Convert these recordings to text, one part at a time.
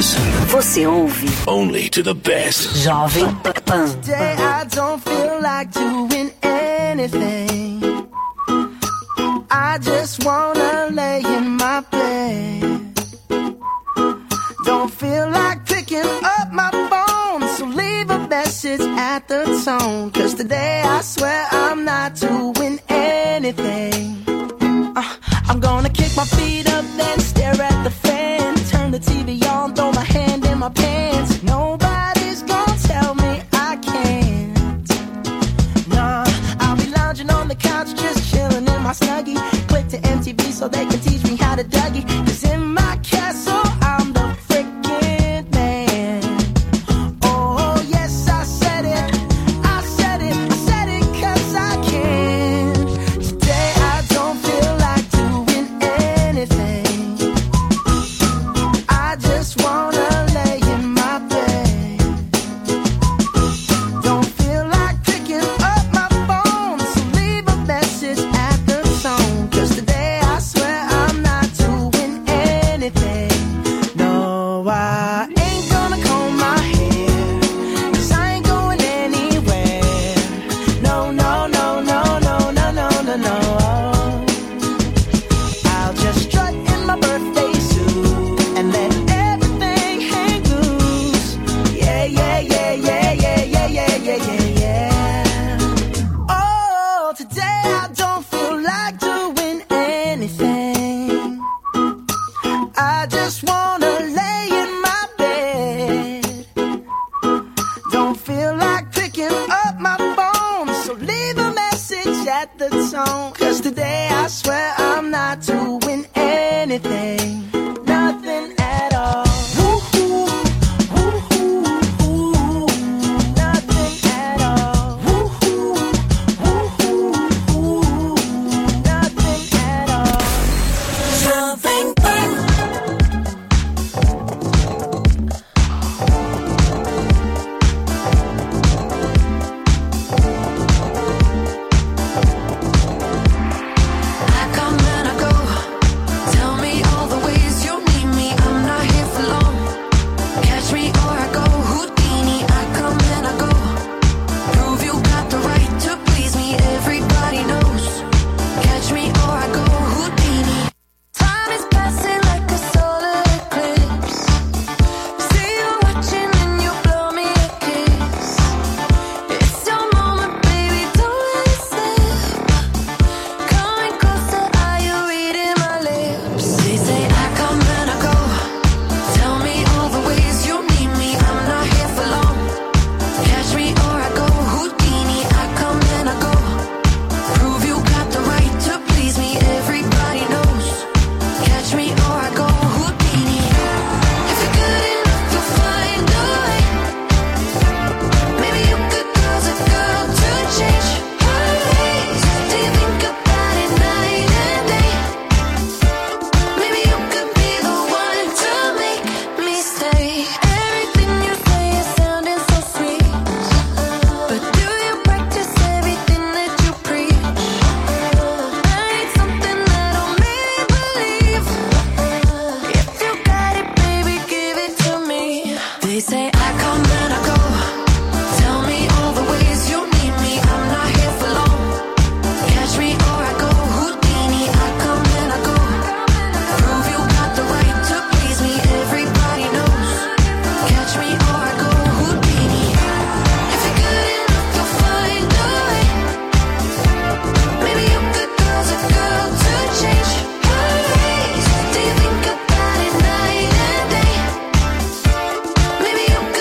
News. Você ouve Only to the best. Jovem Pan. Today I don't feel like doing anything. I just wanna lay in my bed. Don't feel like picking up my phone, so leave a message at the tone. 'Cause today I swear I'm not doing anything. I'm gonna kick my feet up, then stare at the fan. Turn the TV on, throw my hand in my pants. Nobody's gonna tell me I can't. Nah, I'll be lounging on the couch, just chilling in my Snuggie. Click to MTV so they can teach me how to Dougie. 'Cause in my castle, I'm the freaking man. Oh, yes, I said it. I said it. I said it 'cause I can. Today I don't feel like doing anything. I just wanna lay in my bed. Don't feel like picking up my phone, so leave a message at the tone. 'Cause today I swear I'm not doing anything. No, I ain't gonna comb my hair, 'cause I ain't going anywhere. No, no, no, no, no, no, no, no, no. I'll just strut in my birthday suit and let everything hang loose. Yeah, yeah, yeah, yeah, yeah, yeah, yeah, yeah, yeah, yeah. Oh, today I don't feel like doing anything. I just wanna lay in my bed. Don't feel like picking up my phone, so leave a message at the tone. 'Cause today I swear I'm not doing anything. Nothing at all. Woo-hoo, woo-hoo, woo-hoo. Nothing at all. Woo-hoo, woo-hoo, woo-hoo. Nothing at all. Jovem Pan. I come and I go. Tell me all the ways you need me. I'm not here for long. Catch me or I go Houdini. I come and I go. Prove you got the right to please me. Everybody knows. Catch me or I go Houdini. Time is passing like a solar eclipse. See you watching and you blow me a kiss. It's your moment, baby, don't let it slip. Coming closer, are you reading my lips? They say I come and I go. Tell me all the ways you need me. I'm not here for long. Catch me or I go Houdini. I come and I go. Prove you got the right to please me. Everybody knows. Catch me or I go Houdini. If you're good enough, you'll find a way. Maybe you could cause a girl to change her ways. Do you think about it night and day? Maybe you could be the one to make me stay. Everything you say is sounding so sweet, but do you practice everything that you preach? I need something that'll make me believe. If you got it, baby, give it to me. They say I come and I go. Tell me all the ways you need me. I'm not here for long. Catch me or I go Houdini. I come and I go. Prove you got the right to please me. Everybody knows. Catch me or I go Houdini. If you're good enough, you'll find a way. Maybe you could cause a girl to change her ways. Do you think about it night and day? Maybe you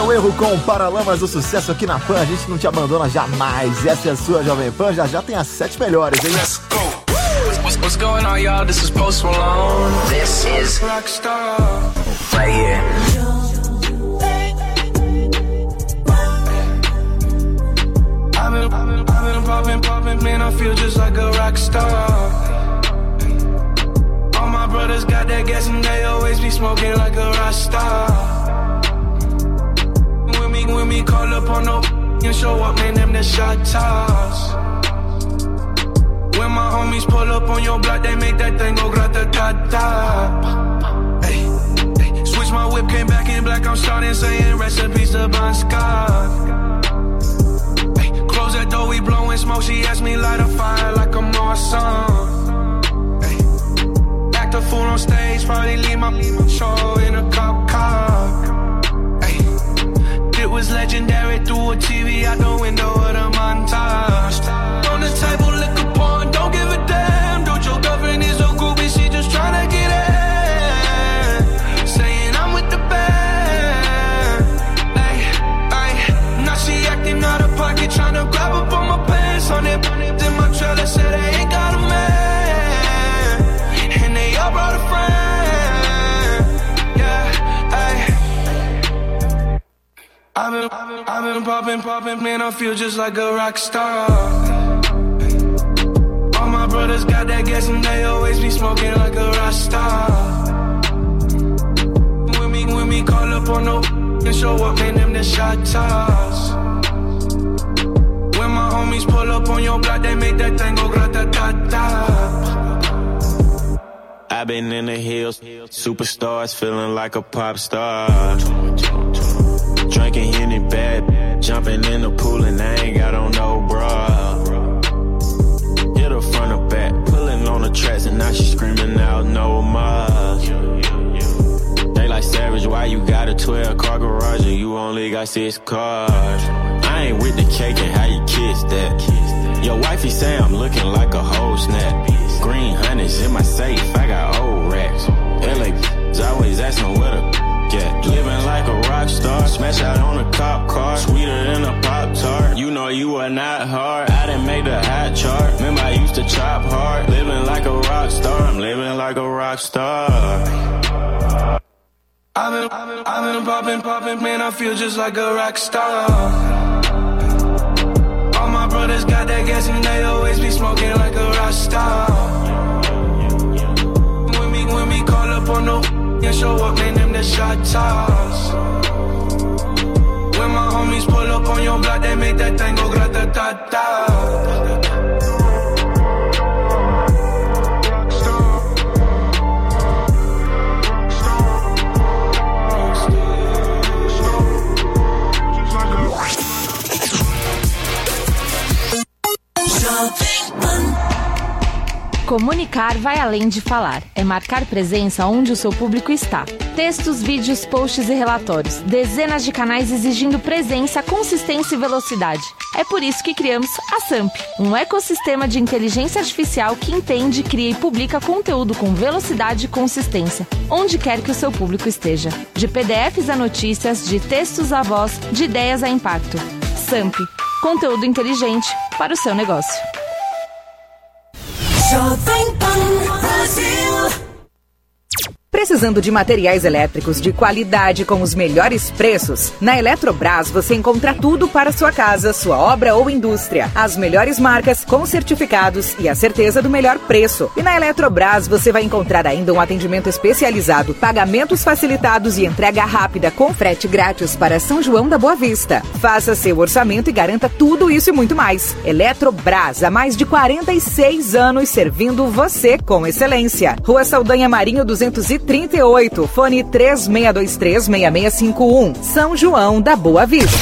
um erro com Paralamas do Sucesso aqui na Pan. A gente não te abandona jamais. Essa é a sua Jovem Pan. Já tem as 7 melhores, hein? Let's go. What's going on, y'all? This is Post Malone. This is Rockstar. Right here. I've been popping, man, I feel just like a rock star. All my brothers got that gas and they always be smoking like a rock star. When me call up on no and show up, man, them the shot toss. When my homies pull up on your block, they make that thing go grata-ta-ta. Hey, hey, switch my whip, came back in black, I'm starting saying recipes to Bon Scott. Close that door, we blowing smoke. She asked me light a fire like I'm awesome. Hey. Act a fool on stage, probably leave my show in a cop car. Hey. It was legendary through a TV out the window of the montage. On the table, liquor porn, don't give a damn. Dude, your girlfriend is a groupie, she just tryna get in. Saying I'm with the band. Hey, hey. Now she acting out of pocket, tryna grab up on my pants. On it, in my trailer, said they ain't got a man. And they all brought a friend. Yeah, ayy. I've been popping, man, I feel just like a rock star. All my brothers got that gas and they always be smoking like a rock star. When me call up on no and show up, man, them the shot toss. When my homies pull up on your block, they make that thing go grata-ta-ta. I've been in the hills, superstars, feeling like a pop star. Drinking Henny bad, jumping in the pool and I ain't got on no bra. Hit her front or back, pulling on the tracks and now she screaming out no more. They like Savage, why you got a 12-car garage and you only got 6 cars? I ain't with the cake and how you kiss that. Your wifey say I'm looking like a whole snap. Green honey's in my safe, I got old racks. LA always asking where the get. Living like a rock star, smash out on a cop car, sweeter than a Pop-Tart. You know you are not hard, I done made the hot chart. Remember I used to chop hard, living like a rock star. I'm living like a rock star. I've been popping, man, I feel just like a rock star. All my brothers got that gas and they always be smoking like a rock star. When me call up on no and show up, man, them the shot toss. When my homies pull up on your block, they make that thing go grata-ta-ta. Comunicar vai além de falar. É marcar presença onde o seu público está. Textos, vídeos, posts e relatórios. Dezenas de canais exigindo presença, consistência e velocidade. É por isso que criamos a SAMP, um ecossistema de inteligência artificial que entende, cria e publica conteúdo com velocidade e consistência, onde quer que o seu público esteja. De PDFs a notícias, de textos a voz, de ideias a impacto. SAMP, conteúdo inteligente para o seu negócio. Jovem Pan Brasil. Precisando de materiais elétricos de qualidade com os melhores preços? Na Eletrobras você encontra tudo para sua casa, sua obra ou indústria. As melhores marcas, com certificados e a certeza do melhor preço. E na Eletrobras você vai encontrar ainda um atendimento especializado, pagamentos facilitados e entrega rápida com frete grátis para São João da Boa Vista. Faça seu orçamento e garanta tudo isso e muito mais. Eletrobras, há mais de 46 anos servindo você com excelência. Rua Saldanha Marinho 238, fone 3623-6651, São João da Boa Vista.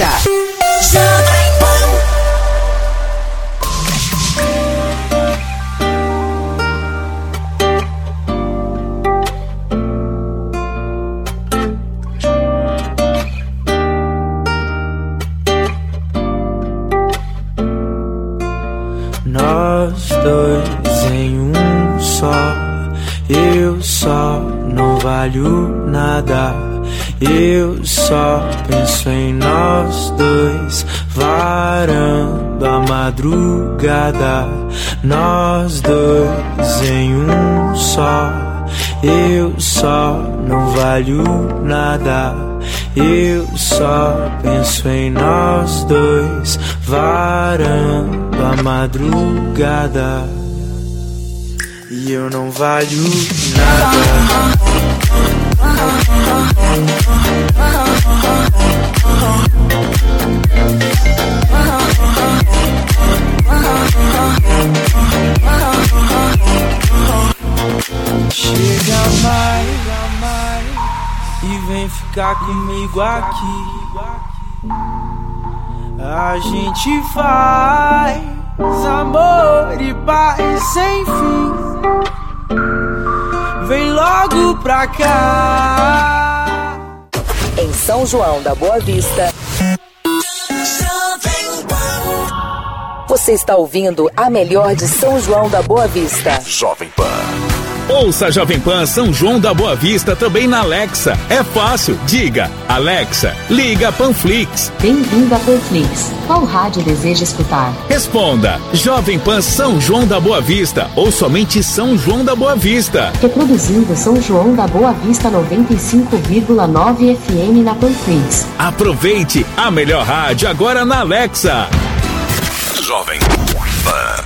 Nós dois em um só, eu só não valho nada. Eu só penso em nós dois, varando a madrugada, nós dois em um só. Eu só não valho nada, eu só penso em nós dois, varando a madrugada, e eu não valho nada. Chega mais e vem ficar comigo aqui. A gente faz amor e paz sem fim. Vem logo pra cá. Em São João da Boa Vista, você está ouvindo a melhor de São João da Boa Vista. Jovem Pan. Ouça Jovem Pan São João da Boa Vista também na Alexa. É fácil. Diga, Alexa, liga Panflix. Bem-vindo a Panflix. Qual rádio deseja escutar? Responda, Jovem Pan São João da Boa Vista ou somente São João da Boa Vista. Reproduzindo São João da Boa Vista 95,9 FM na Panflix. Aproveite a melhor rádio agora na Alexa. Jovem Pan.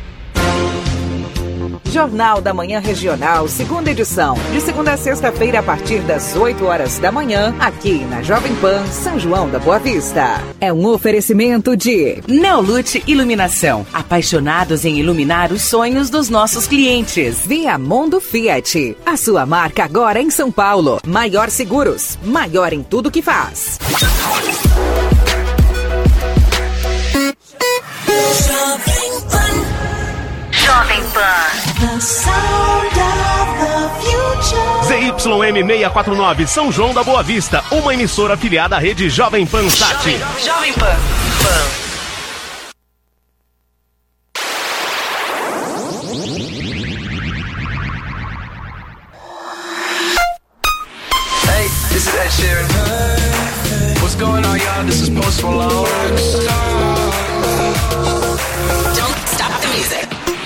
Jornal da Manhã Regional, segunda edição. De segunda a sexta-feira, a partir das 8 horas da manhã, aqui na Jovem Pan, São João da Boa Vista. É um oferecimento de Neolute Iluminação. Apaixonados em iluminar os sonhos dos nossos clientes. Viamundo Fiat. A sua marca agora em São Paulo. Maior Seguros. Maior em tudo que faz. Jovem Pan. Jovem Pan. The sound of the future. ZYM 649, São João da Boa Vista, uma emissora afiliada à rede Jovem Pan Sat. Jovem Pan. Hey, this is Ed Sheeran. What's going on, y'all? This is Post Malone. Don't stop the music.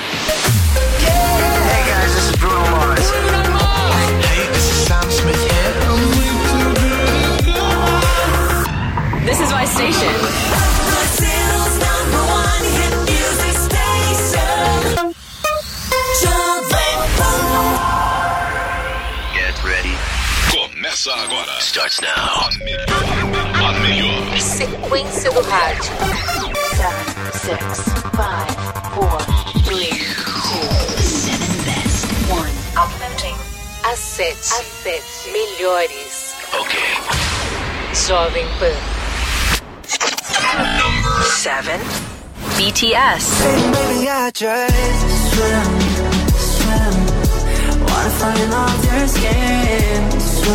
Hey guys, this is Bruno Mars. Hey, this is Sam Smith here. This is my station. Brazil's #1 hit music station. Jovem Pan. Get ready. Começa agora. Starts now. A melhor. Sequência do rádio. 7, 6, 5, 4, 3, 2, 1. Aumenting. As 7 melhores. Ok. Jovem Pan. 7. BTS. Baby, I just swim. Wanna find off your skin.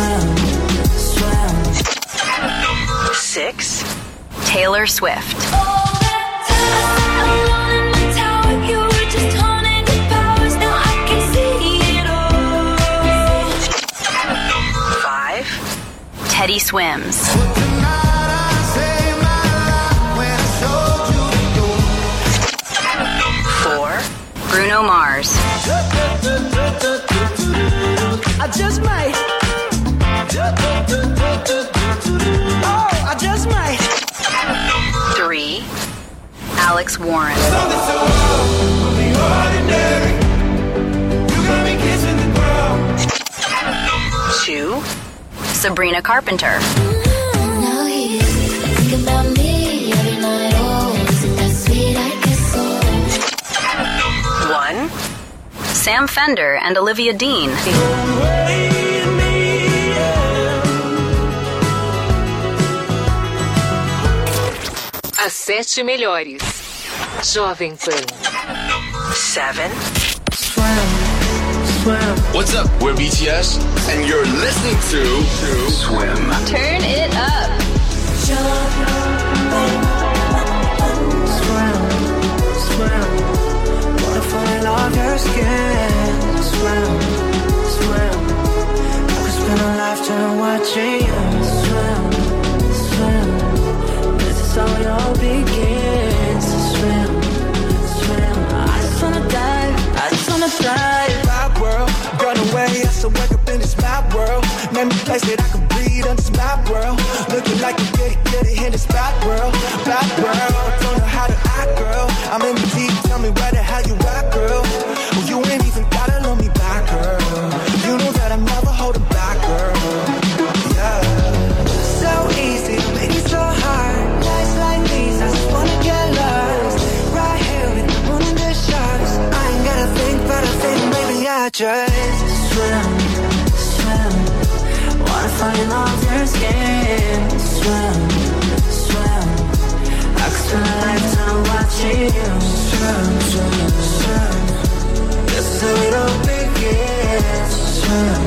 Swim. 6. Taylor Swift. 5. Teddy Swims. 4. Bruno Mars. I just might. Oh, I just might. 3. Alex Warren. 2. Sabrina Carpenter. 1. Sam Fender and Olivia Dean. As 7 melhores. Jovem Pan. 7. What's up? We're BTS, and you're listening to Swim. Turn it up. Swim. Wanna find off your skin. Swim. I could spend a lifetime watching you life. My world, run away, I still wake up in this my world. Name a place that I can breathe in this my world. Looking like you get it in this bad world. Bad world, don't know how to act, girl. I'm in the deep, tell me where the hell you at, girl. Well, you ain't even gotta love me back, girl. You know that I'm never holding back, girl. Yeah. So easy to make it so hard. Nights like these, I just wanna get lost. Right here with the moon and the stars. I ain't gotta think, but I think maybe I just swim, swim. Wanna fall in love your skin. Swim, swim. I could spend a lifetime watching you. Swim, swim, swim. This is how it all begins. Swim,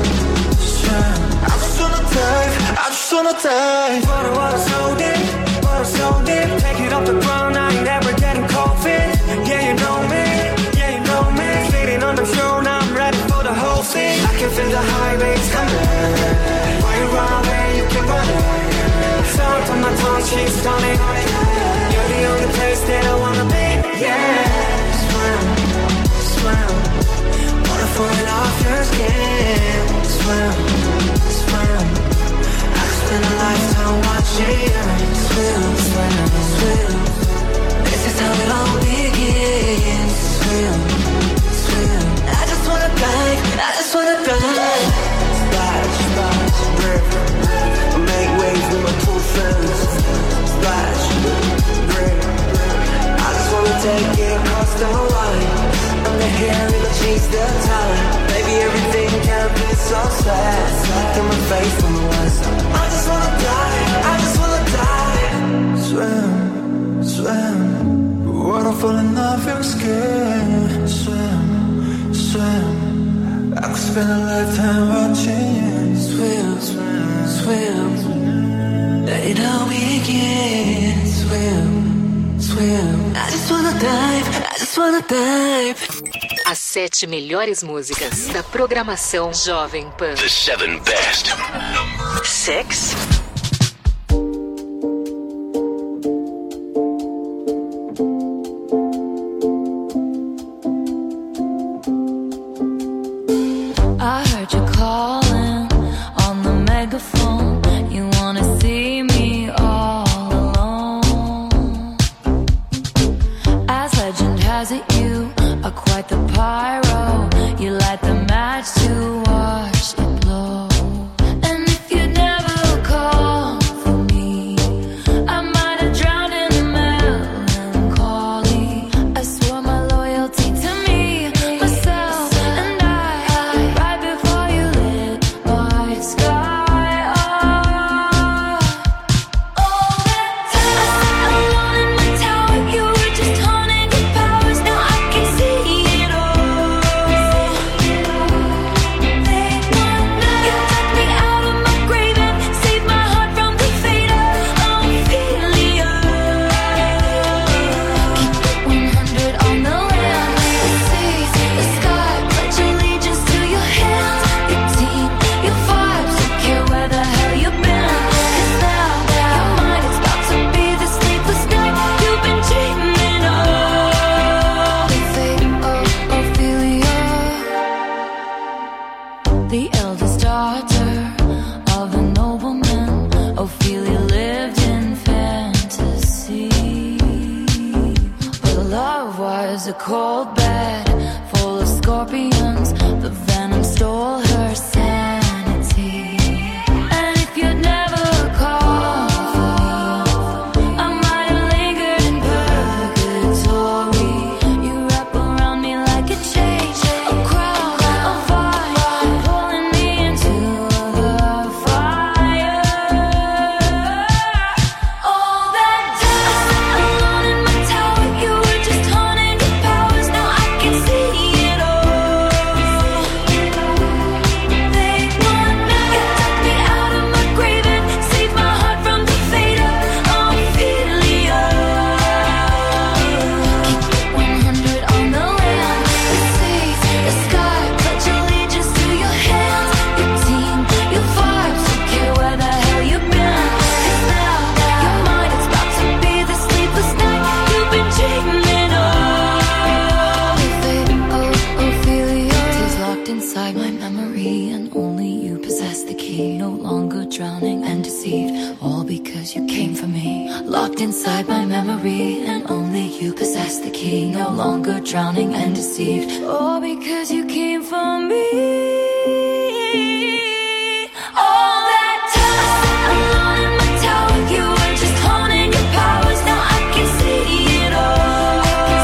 swim. I just wanna dive, I just wanna dive. Water so deep, water so deep. Take it off the ground, I ain't ever getting cold feet. Yeah, you know me, yeah, you know me. Sitting on the throne, I'm ready for the whole scene. I can feel the highways coming. Why you run away, you can run away. Sound on my tongue, she's stunning. You're the only place that I wanna be, yeah. Swim, swim. Water falling off your skin. Swim, swim. I could spend a lifetime watching you. Swim, swim, swim. This is how it all begins. Swim, swim. I just wanna dive, I just wanna dive. Splash, splash, river. Make waves with my two friends. Splash, river. I just wanna take it across the line. I'm the hair and the chase the time. Baby, everything can be so sad. Slapped in my face from the west. I just wanna die, I just wanna die. Swim, swim. Wanna fall in love your skin. Swim, swim. I could spend a lifetime watching you. Swim, swim, swim. It all begins. Swim, swim. I just wanna dive, I just wanna dive. As 7 melhores músicas da programação Jovem Pan. The 7 best. 6. I heard you calling on the megaphone. You wanna see me all alone. As legend has it, you are quite the pyro. You light the match to watch it blow. And if you never call for me, I might have drowned in the melancholy. I swore my loyalty to me, myself, and I right before you lit my sky up. All that time, alone in my tower, you were just haunting your powers. Now I can see it all. You took me out of my grave and saved my heart from the fate of Ophelia. Keep it 100 on the land, the seas, the sky. Pledge allegiance to your hands, your team, your vibes. Don't care where the hell you've been. 'Cause now your mind is about to be the sleepless night you've been dreaming of. The fate of Ophelia, the eldest daughter of a nobleman. Ophelia lived in fantasy, but love was a cold bed full of scorpions. The venom stole her sanity. And if you'd never called for me, I might have lingered in purgatory. You wrap around me like a chain, a crown, a fire, pulling me into the fire. All that time, alone in my tower, you were just haunting your powers. Now I can see it all. inside my memory, and only you possess the key. No longer drowning and deceived, all because you came for me. Locked inside my memory, and only you possess the key. No longer drowning and deceived, all because you came for me. All that time alone in my tower, you were just honing your powers. Now I can see it all.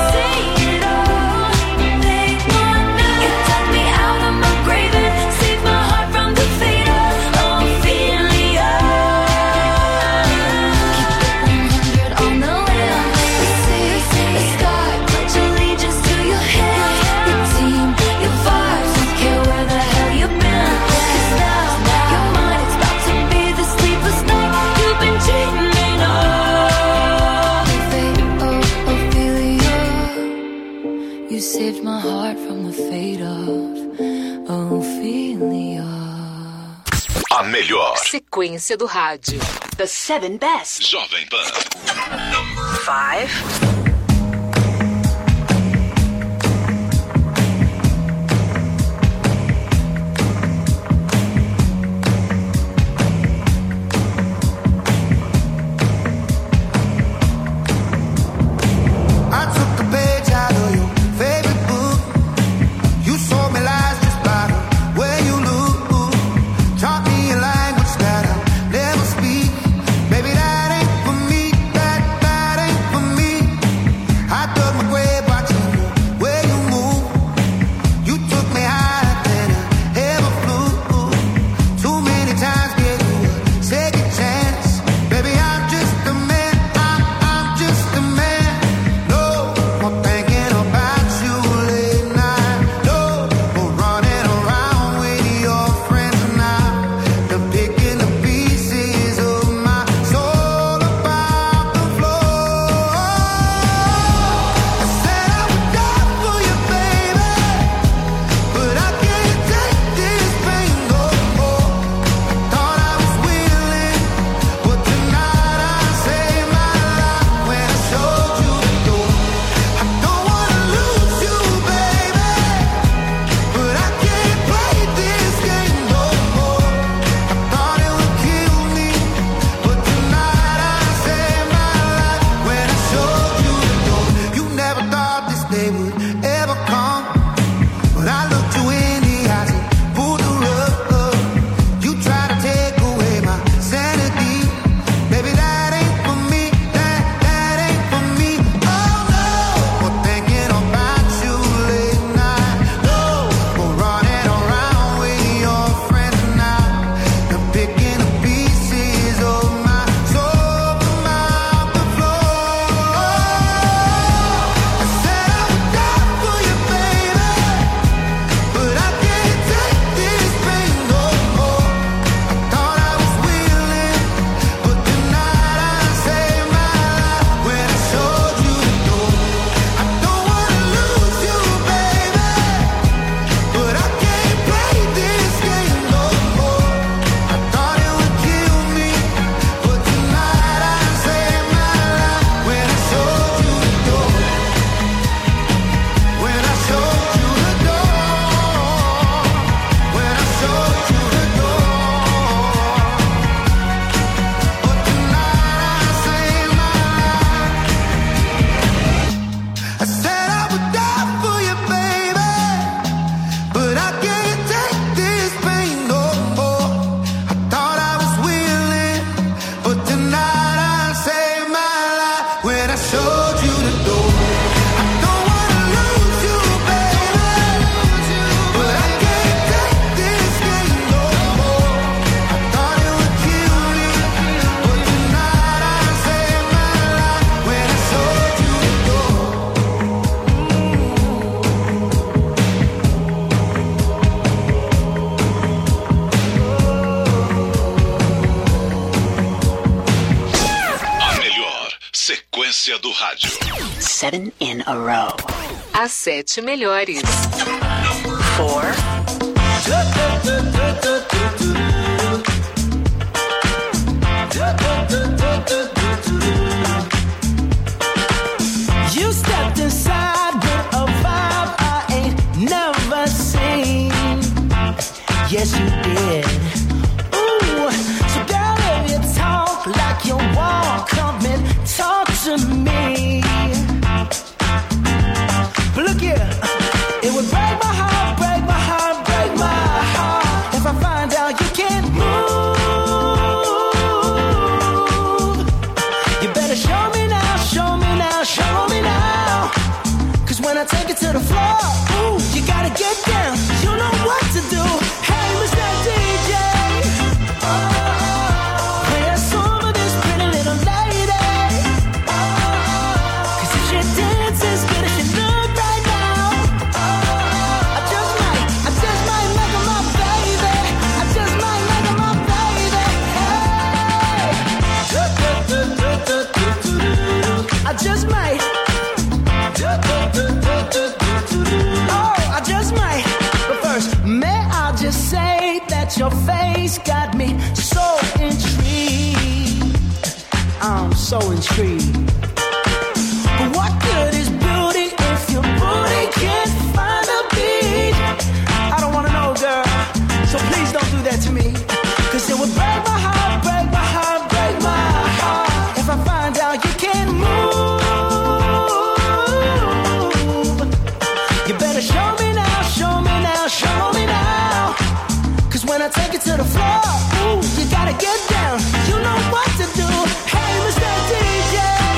Saved my heart from the fate of Ophelia. A melhor sequência do rádio. The 7 best. Jovem Pan. Number 5. sequência do rádio. 7 in a row. As 7 melhores. 4. You stepped inside with a vibe I ain't never seen. Yes, you did. Ooh, so girl, if you talk like you walk, come and talk to me. But look here, it would break my heart, break my heart, break my heart if I find out you can't move. You better show me now, show me now, show me now. 'Cause when I take it to the floor, ooh, you gotta get down. You know what to do. Hey, Mr. DJ, play a song for this pretty little lady. 'Cause if she dances as good as she look right now, I just might make her my baby. I just might make her my baby. Hey, I just might. Oh, I just might. But first, may I just say that your face got me so intrigued. I'm so intrigued. But what good is beauty if your booty can't find a beat? I don't wanna know, girl. So please don't do that to me. 'Cause it would break my heart, break my heart, break my heart if I find out you can't move. You better show me now, show me now, show me now. 'Cause when I take it to the floor, ooh, you gotta get down. You know what to do. Hey, Mr. DJ,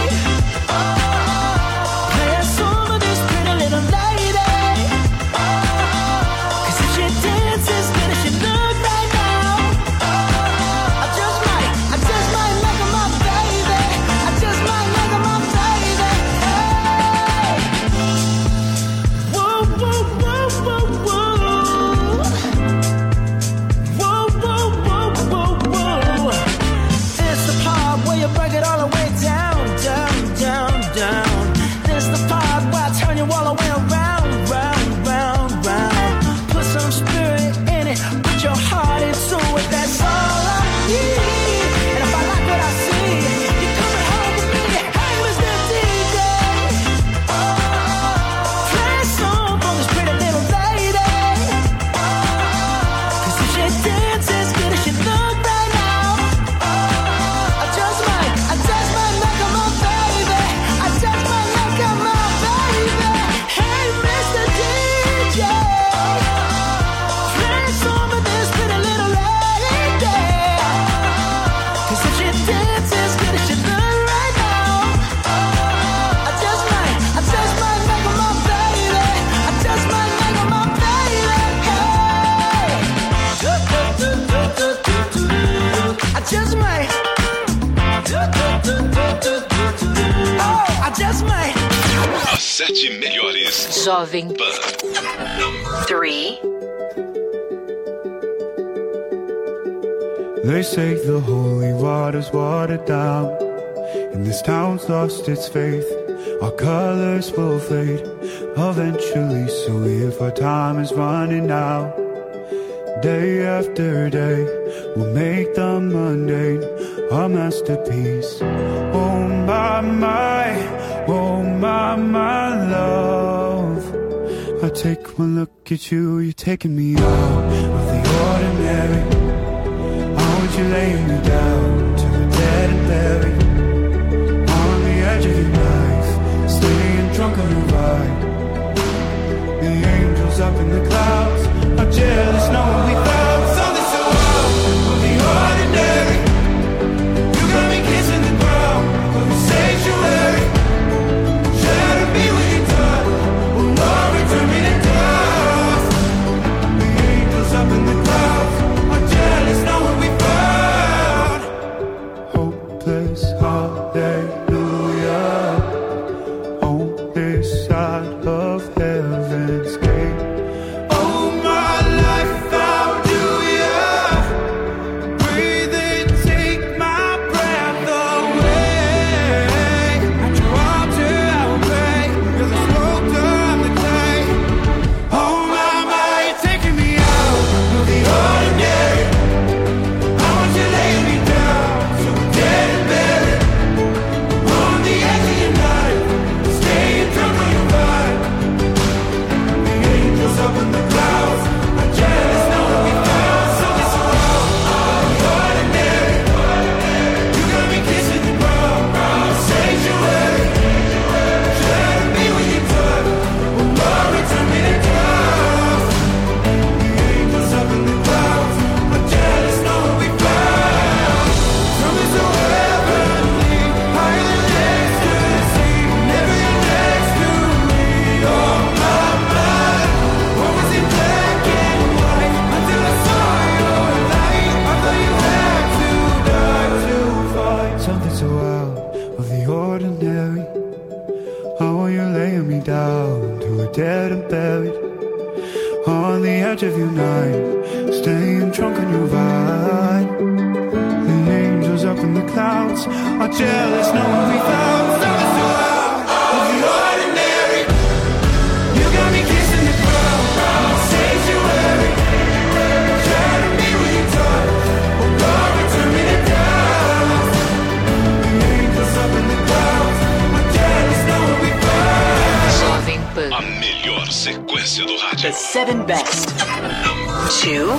play a song for this pretty little lady. 'Cause if she dances as good as she look right now, I just might make her my baby. I just might make her my baby. Hey. Whoa, whoa, whoa, whoa, whoa. Whoa, whoa, whoa, whoa, whoa. It's the part where you break it all the way down, down, down, down. This the part where I turn you all the way around, round, round, round. Put some spirit in it, put your heart into it, that's all I need. And if I like what I see, you're coming home with me. Hey, Mr. DJ, play a song for this pretty little lady. 'Cause if she dances as good as she look right now, I just might make her my baby. I just might make her my baby. Hey, Mr. DJ, play a song for this pretty little lady. 'Cause if she dances as good as she look right now, I just might make her my baby. I just might make her my baby. Hey, I just might. Oh, I just might. As 7 melhores. Jovem Pan. 3. They say the holy water's watered down, and this town's lost its faith. Our colors will fade eventually, so if our time is running out, day after day, we'll make the mundane our masterpiece. Oh my love, I take one look at you, you're taking me out of the ordinary. I want you laying me down to the dead and buried, on the edge of your knife, staying drunk on the ride. The angels up in the clouds are jealous knowing we found something so out of the ordinary. You got me kissing the ground of the sanctuary. Shadow me when you're done, will not return me to dust. The angels up in the clouds are jealous knowing we found jealous knowing we found something so out of the ordinary. You got me kissing the ground, sanctuary. Trying to be with you, touch, oh God, turn me to dust. The angels up in the clouds, we're jealous knowing we found. Jovem Pan. A melhor sequência do rádio. The 7 best. 2.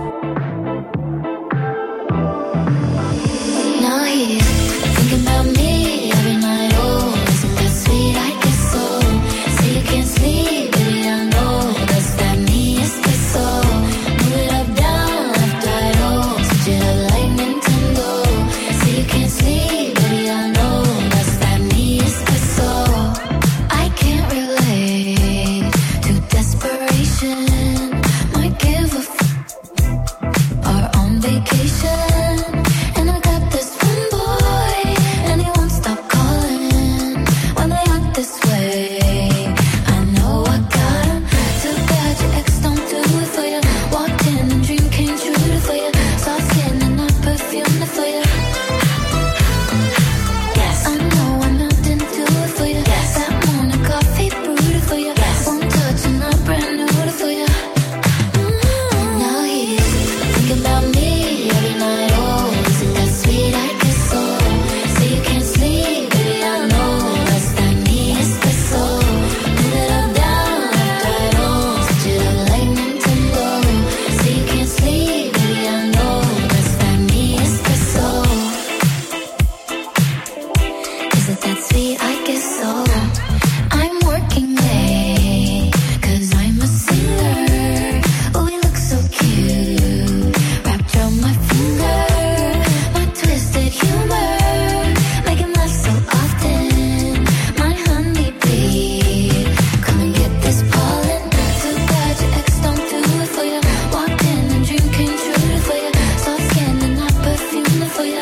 Now he's thinking about me every night. Oh, isn't that sweet? I guess so. Say you can't sleep, baby, I know. Does that mean it's the soul? Move it up, down, left, right, oh. Switch it up like Nintendo. Say you can't sleep, baby, I know. Does that mean it's the soul? I can't relate to desperation. Might give a are on vacation, and I got this one boy, and he won't stop calling when they act this way. I know I got him. Too bad your ex don't do it for you. Walked in and dream came true for you. Soft skin and not perfume for you. Yes, I know I melted do it for you. Yes, that morning coffee brewed for you. Yes, one touch and I'm brand new for you. Now he's thinking about me every night. Oh, isn't that sweet? I guess so. Say you can't sleep, baby, I know. Does that mean it's the soul? Move it up, down, left, right, oh. Switch it up like Nintendo. Say you can't sleep, baby, I know. Does that mean it's the soul? Is it that sweet? I guess so. I'm working late, 'cause I'm a singer. Oh, we look so cute, wrapped around my finger. My twisted humor, make him laugh so often. My honeybee, come and get this pollen. Too bad your ex don't do it for you. Walked in and dream came true for you. Soft skin and not perfume for you.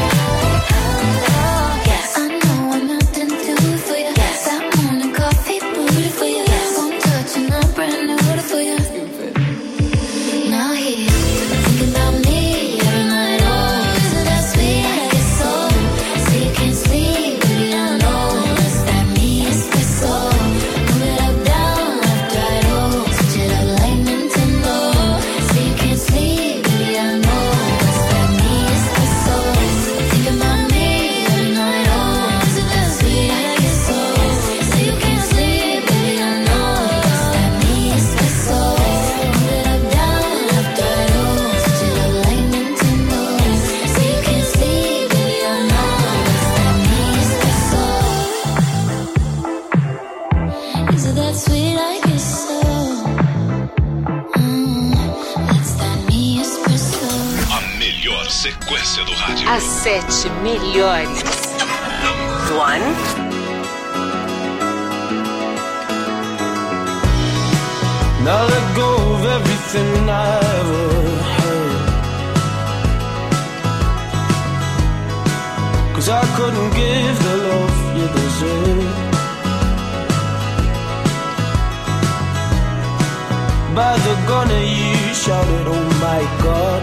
Yes, I know I'm melting do it for you. Yes, that morning coffee brewed for you. Yes, one touch and I'm brand new for you. Now he's thinking about me every night. Oh, isn't that sweet? I guess so. Say you can't sleep, baby, I know. Does that mean it's the soul? Move it up, down, left, right, oh. Switch it up like Nintendo. Say you can't sleep, baby, I know. Does that mean it's the soul? Thinking about me every night. Oh, isn't that sweet? I guess so. Say you can't sleep, baby, I know. Does that mean it's the soul? Move it up, down, left, right, oh. Switch it up like Nintendo. Say you can't sleep, baby, I know. Does that mean it's the soul? Is it that sweet? I guess so. That's that me espresso. A melhor sequência do rádio. As 7 melhores. 1. Now let go of everything I ever heard, 'cause I couldn't give the love you deserve. By the gunner you shouted, oh my God.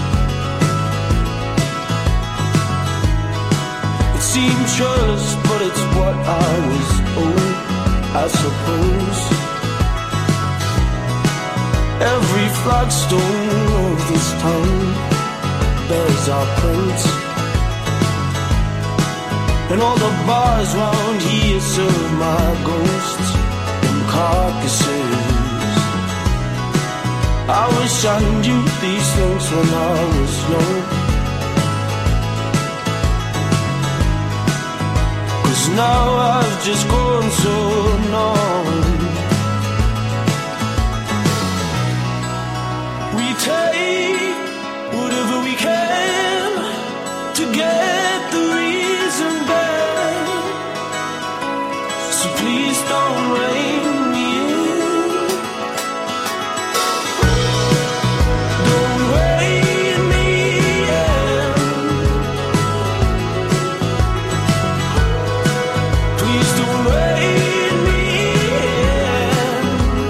It seemed churlish, but it's what I was owed, I suppose. Every flagstone of this town bears our prints, and all the bars round here serve my ghosts and carcasses. I wish I knew these things when I was young, 'cause now I've just grown so numb. We take whatever we can to get the reason back, so please don't rein me in. Don't rein me in. Please don't rein me in.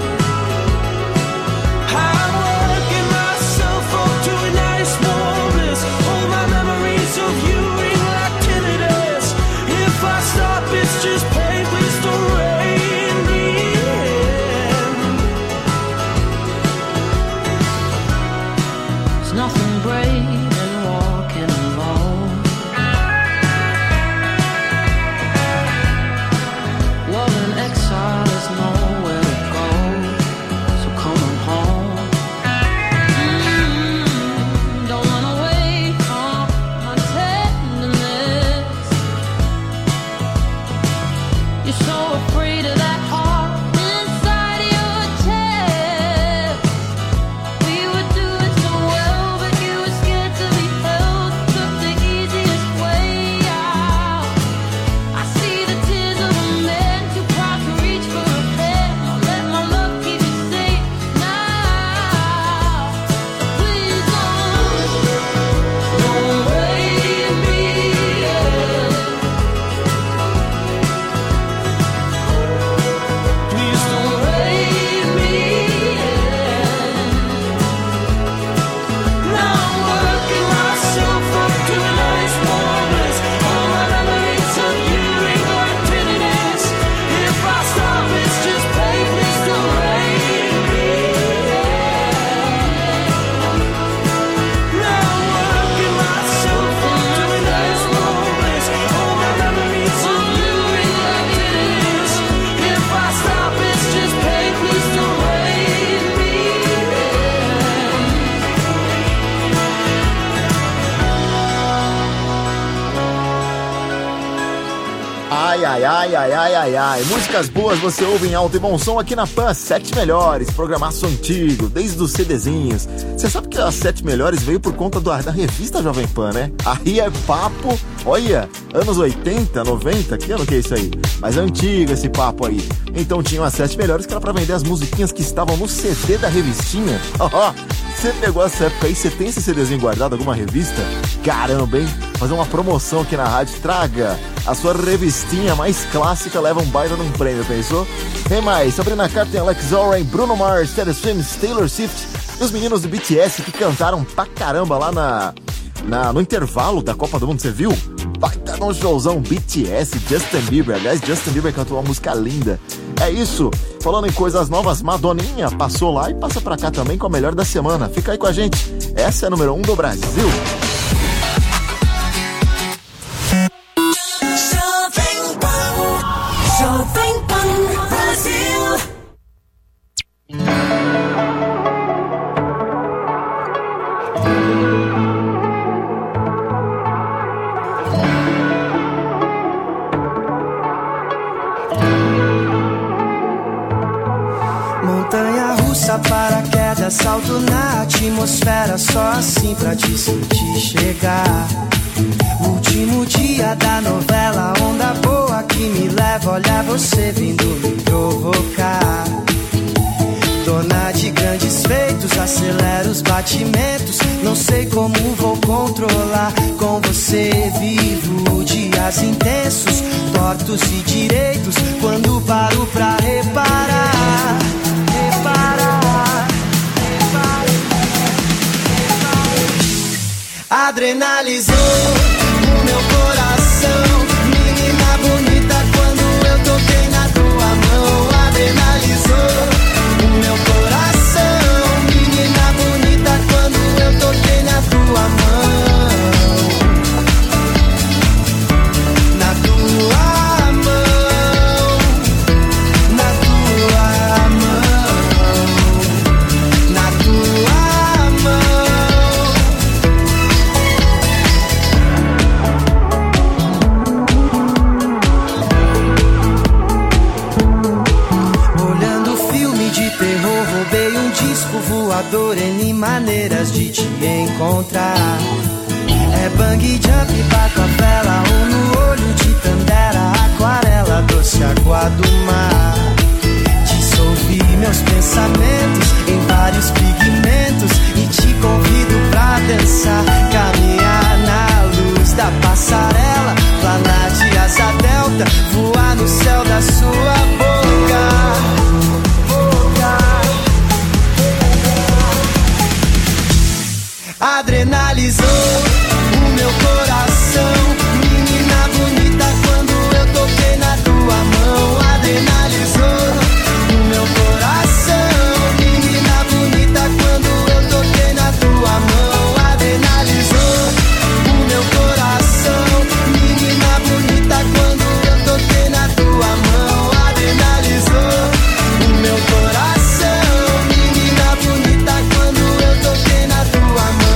I'm working myself up to a nice warm bliss. All my memories of you ring like tinted Ai, ai, ai, ai, ai, ai, ai. Músicas boas você ouve em alto e bom som aqui na Pan. 7 melhores, programaço antigo, desde os CDzinhos. Você sabe que as 7 melhores veio por conta da revista Jovem Pan, né? Aí é papo, olha, anos 80, 90, que ano que é isso aí? Mas é antigo esse papo aí. Então tinham as 7 melhores que era pra vender as musiquinhas que estavam no CD da revistinha. Ó, você pegou essa época aí, você tem esse CDzinho guardado, alguma revista? Caramba, hein? Fazer uma promoção aqui na rádio, traga a sua revistinha mais clássica, leva um baita de um prêmio, pensou? Tem mais, Sabrina Carpenter, Alex Oren, Bruno Mars, Teddy Swims, Taylor Swift e os meninos do BTS que cantaram pra caramba lá no intervalo da Copa do Mundo, você viu? Baita num showzão, BTS, Justin Bieber. Aliás, Justin Bieber cantou uma música linda. É isso, falando em coisas novas, Madoninha passou lá e passa pra cá também com a melhor da semana. Fica aí com a gente, essa é a número 1 do Brasil. Jovem Pan Brasil. Montanha russa, paraquedas, salto na atmosfera, só assim pra te sentir chegar. Último dia da novela, onda boa que me leva, olha você vindo me provocar. Dona de grandes feitos, acelera os batimentos, não sei como vou controlar. Com você vivo dias intensos, tortos e direitos, quando paro pra reparar. Adrenalizou o meu coração, menina bonita, quando eu toquei na tua mão. Adrenalizou o meu coração, menina bonita, quando eu toquei na tua mão. Na tua mão, na tua mão, na tua mão. Roubei um disco voador, N maneiras de te encontrar. É bang jump, bato a vela, ou no olho de tandera, aquarela, doce água do mar. Dissolvi meus pensamentos em vários pigmentos e te convido pra dançar, caminhar na luz da passarela, planar de asa delta, voar no céu da sua boca. Adrenalizou o meu coração, menina bonita, quando eu toquei na tua mão. Adrenalizou o meu coração, menina bonita, quando eu toquei na tua mão. Adrenalizou o meu coração, menina bonita, quando eu toquei na tua mão. Adrenalizou o meu coração, menina bonita, quando eu toquei na tua mão.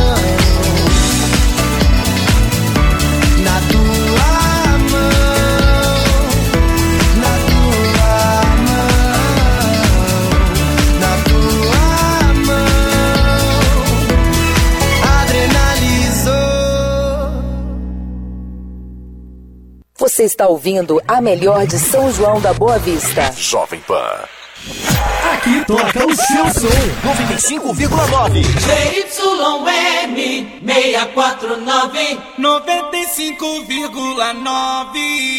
Você está ouvindo a melhor de São João da Boa Vista. Jovem Pan. Aqui toca o seu som. 95,9. ZYM 649 95,9.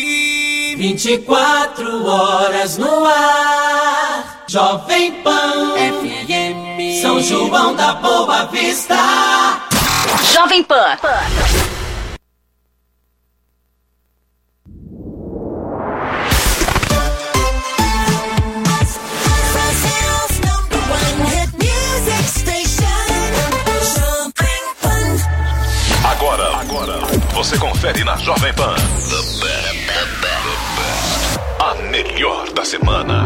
24 horas no ar. Jovem Pan FM São João da Boa Vista. Jovem Pan. Agora você confere na Jovem Pan. A melhor da semana.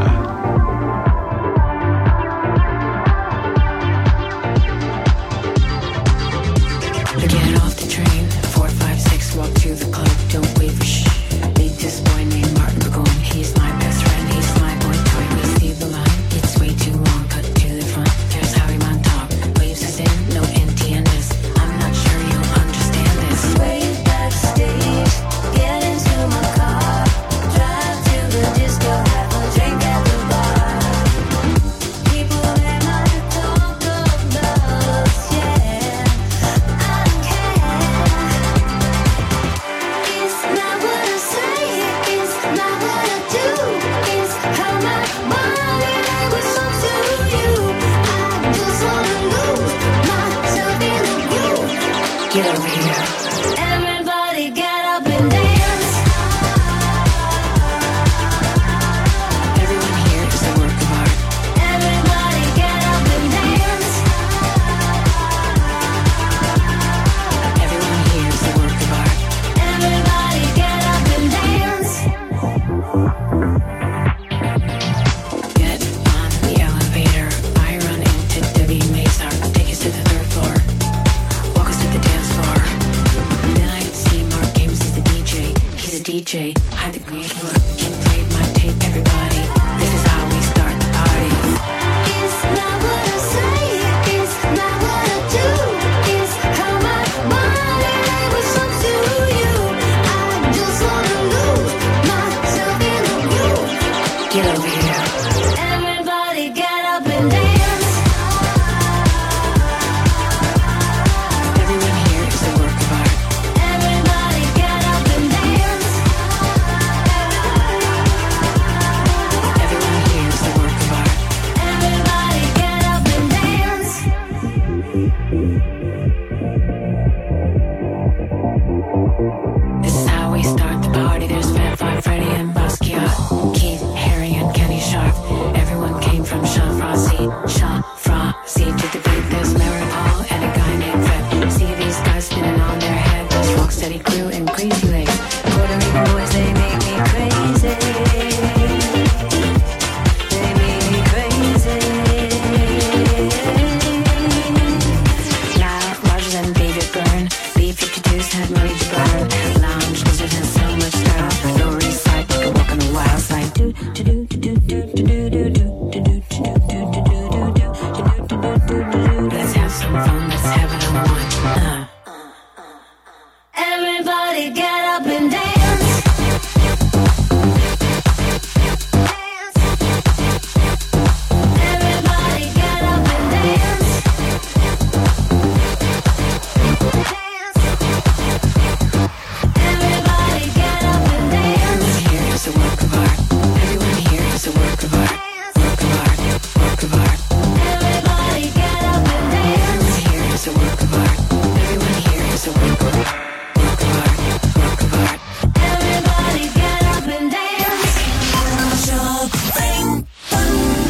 Get off the train, 4, 5, 6, walk to the club, don't wait for shit. They just Get over here. Everybody get up and dance. Everyone here is a work of art. Everybody get up and dance. Everyone here is a work of art. Everybody get up and dance. Get on the elevator. I run into Debbie Mazar. Take us to the third floor. Walk us to the dance floor. Then I see Mark Games as the DJ. He's a DJ. Hide the green look. Can play my tape, everybody. This is how we start the party. It's not what I say. It's not what I do. It's how my body responds to you. I just wanna lose myself in the groove. Get over here. Everybody get up and dance. Everyone here is a work of art. Everybody get up and dance. Everyone here is a work of art. Everybody get up and dance. This is how we start the party. There's Fat Five Freddy and Basquiat, Keith, Harry and Kenny Sharp. Everyone came from Chanfrancy to the beat. There's Larry Paul and a guy named Fred. See these guys spinning on their head. There's Rocksteady Crew and Crazy Legs. Puerto Rican boys, they make me crazy. They make me crazy. Now larger than David Byrne. B-52s had money to burn. Lounge lizard has so much style. Lower East Side, take a walk on the wild side. Do do do do do do do do do do do do do do do. Let's have some fun, let's have it on one. Everybody get up and dance. Everybody get up and dance. Everybody get up and dance. Everyone here is a work of art. Everyone here is a work of art. Work of art, work of art. Everybody get up and dance. Everyone here is a work of art. Everyone here is a work of art. Work of art, work of art. Everybody get up and dance. Jovem Pan.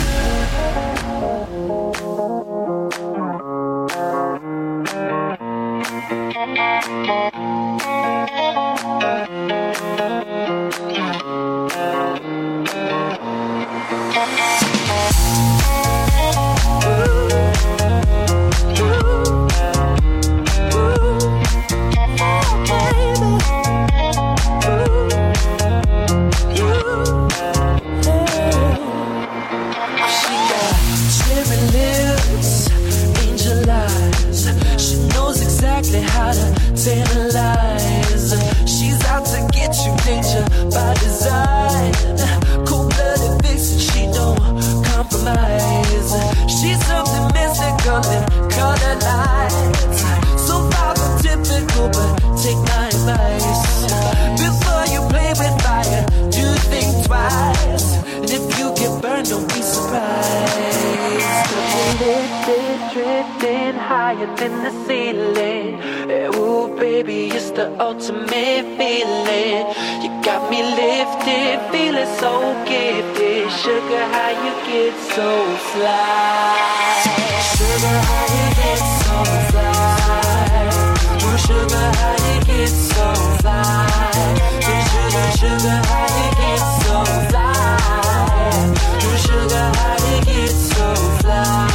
She got cherry lips, angel eyes. She knows exactly how to tantalize. She's out to get you, danger by design. Cold-blooded vixen, she don't compromise. She's something mystical and color lights. So far from typical, but take my advice. Before you play with fire, do think twice. And if you get burned, don't be surprised. Lifted, drifting higher than the ceiling. Ooh, baby, it's the ultimate feeling. You got me lifted, feeling so gifted. Sugar, how you get so fly? Sugar, how you get so fly? Ooh, sugar, how you get so fly? Ooh, sugar, sugar, how you get so fly? Ooh, sugar, how you get so fly?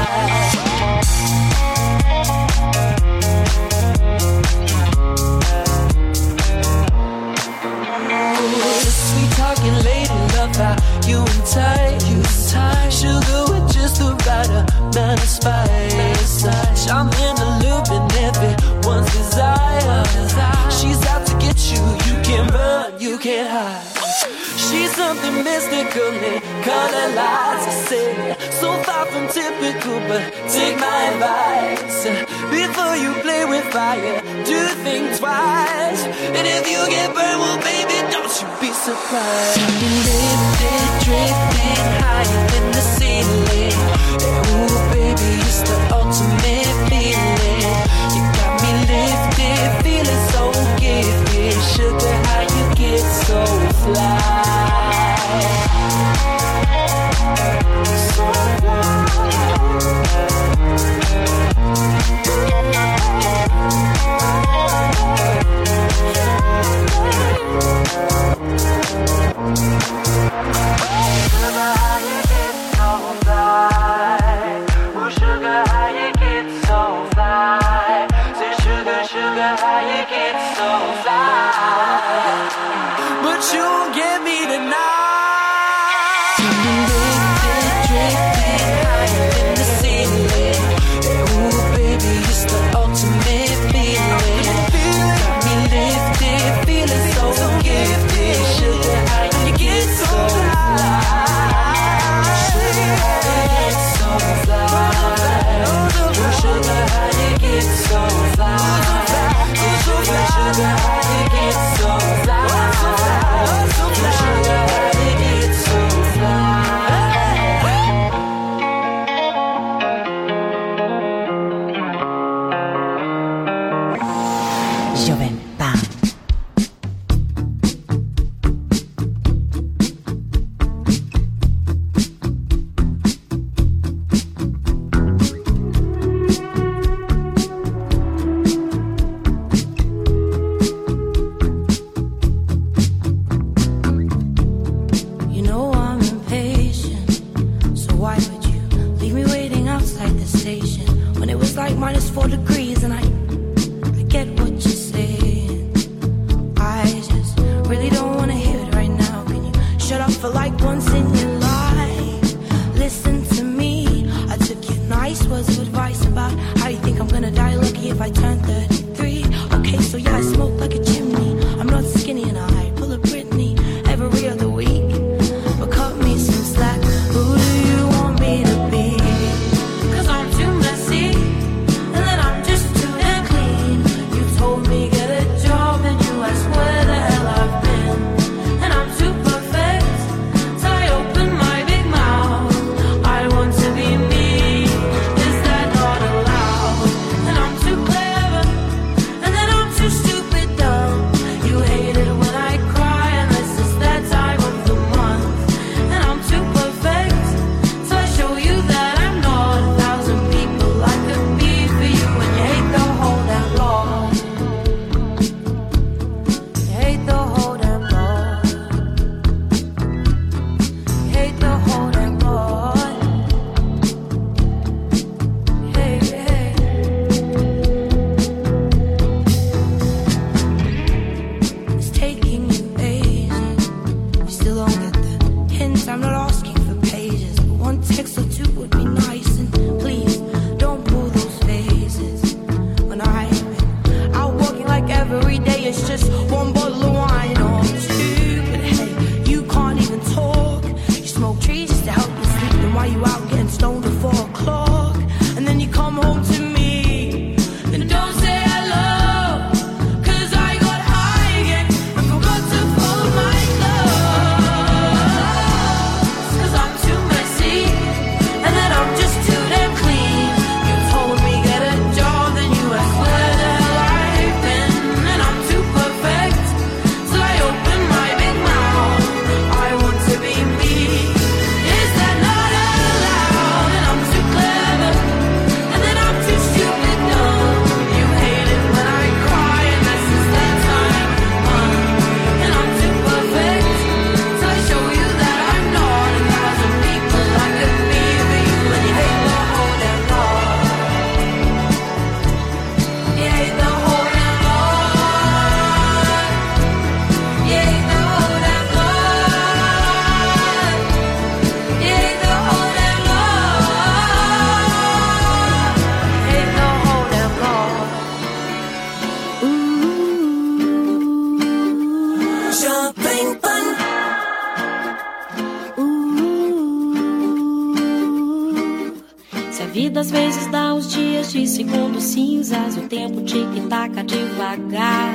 Sweet talking lady, love how you and tight. Sugar with just the right amount of spice. Charming, alluding everyone's desire. She's out to get you, you can't run, you can't hide. She's something mystical and color lights. I said, so far from typical, but take my advice. Before you play with fire, do think twice. And if you get burned, well, baby, don't you be surprised. Lifted, drifting higher than the ceiling. Ooh, baby, it's the ultimate feeling. You got me lifted. so fly, but you won't get me tonight. Às vezes dá uns dias de segundos cinzas, o tempo tic-taca devagar.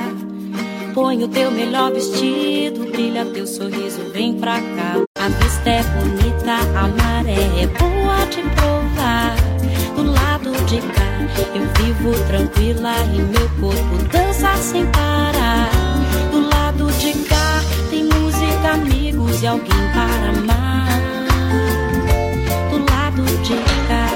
Põe o teu melhor vestido, brilha teu sorriso, vem pra cá. A vista é bonita, a maré é boa de provar. Do lado de cá eu vivo tranquila e meu corpo dança sem parar. Do lado de cá tem música, amigos e alguém para amar. Do lado de cá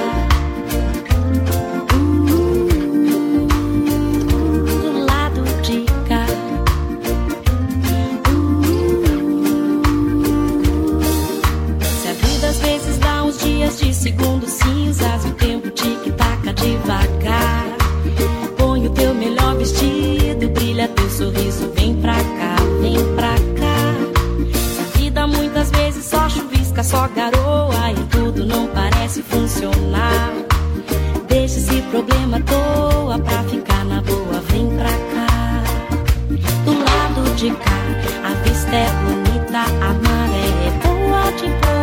de segundos cinzas, o tempo tic-taca devagar. Põe o teu melhor vestido, brilha teu sorriso. funcionar. Deixa esse problema à toa pra ficar na boa, vem pra cá. Do lado de cá, a vista é bonita, a maré é boa de boa.